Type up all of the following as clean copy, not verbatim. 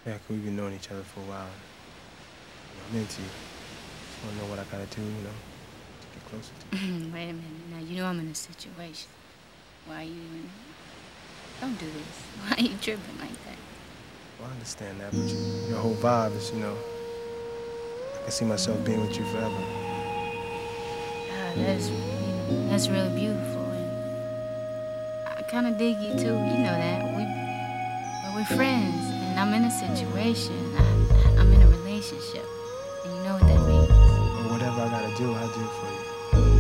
Yeah, 'cause we've been knowing each other for a while. I'm into you. Just wanna know what I gotta do, to get closer to you. Wait a minute. Now, you know I'm in a situation. Why are you even... Don't do this. Why are you tripping like that? Well, I understand that, but your whole vibe is, I can see myself being with you forever. That's really beautiful. And I kind of dig you, too. You know that. But we're friends, and I'm in a situation. I'm in a relationship. And you know what that means. Well, whatever I gotta do, I'll do for you.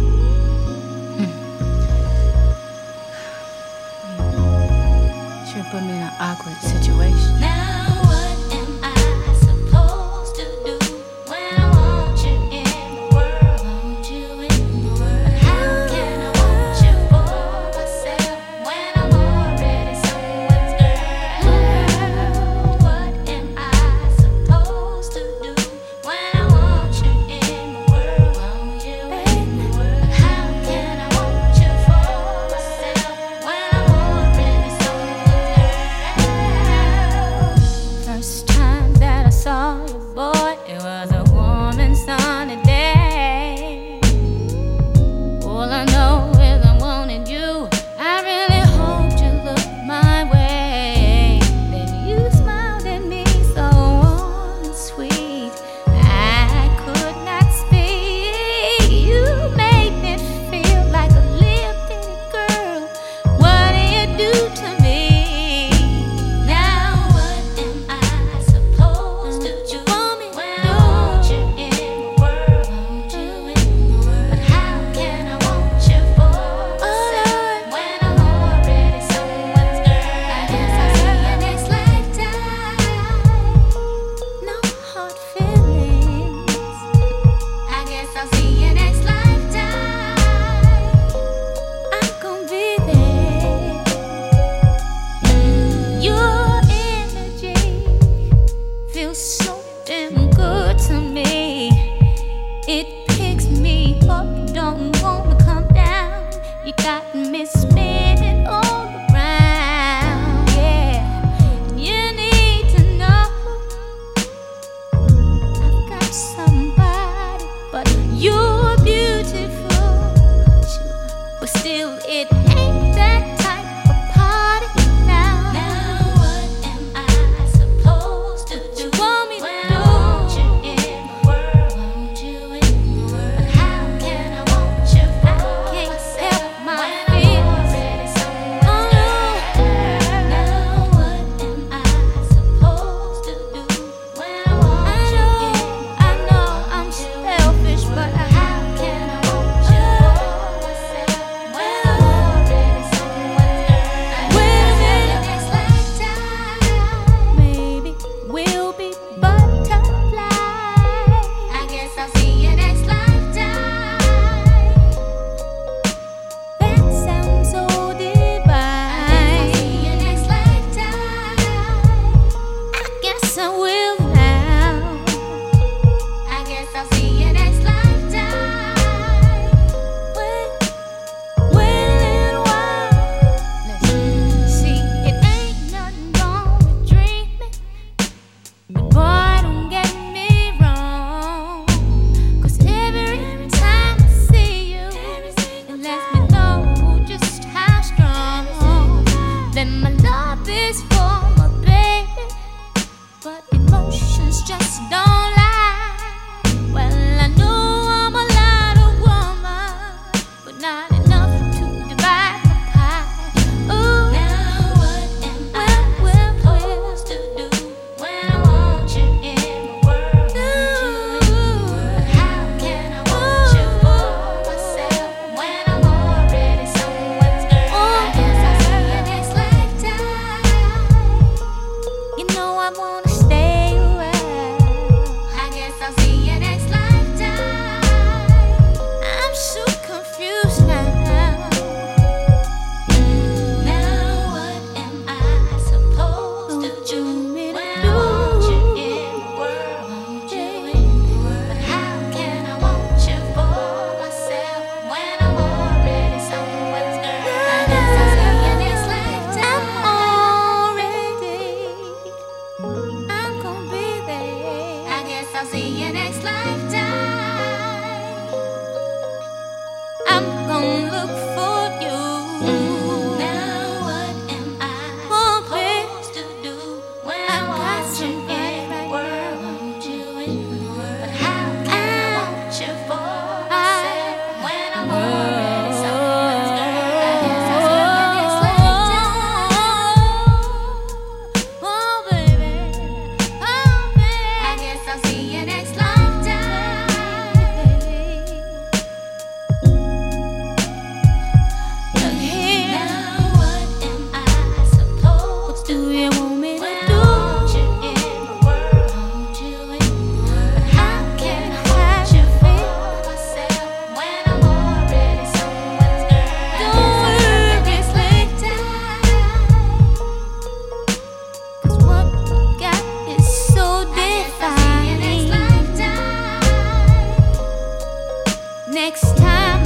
Sure put me in an awkward situation. Now what am I supposed to do when I want you in the world? Want you in the world. How can I want you for myself when I'm already someone's girl? What am I supposed to do when I want you in the world? Want you in the world. How can I want you for myself when I'm already someone's girl? I'll see you next lifetime. I'm gonna look for you. Now what am I supposed to do when I want you in the world? Want you in the world. But how can I want you for myself when I'm already someone's girl? I guess I'll see you next lifetime. Oh baby, I guess I'll see you next lifetime. Look here. Now what am I supposed to do? You want me to do? Want you in the world. Want you in the world. But how can I want you for myself when I'm already someone's girl? Don't worry, next lifetime. 'Cause what we got is so divine. Next time.